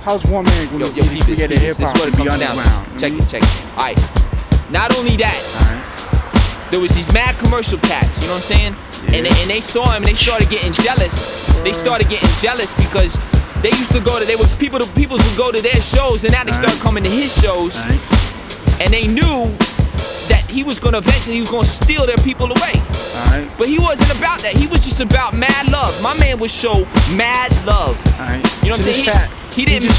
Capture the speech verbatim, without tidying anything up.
how's one man gonna Yo, yo, be peep this, create a peep this. hip This is hop what and it be comes down underground? to. Check it, check it. All right. Not only that, Alright. there was these mad commercial cats, you know what I'm saying? Yeah. And, they, and they saw him and they started getting jealous. They started getting jealous because they used to go to, they would, people, the peoples would go to their shows, and now they started Alright. coming to his shows. Alright. And they knew that he was gonna eventually, he was gonna steal their people away. Alright. But he wasn't about that. He was just about mad love. My man would show mad love. Alright. You know what So I'm saying? this cat, He, he he didn't. just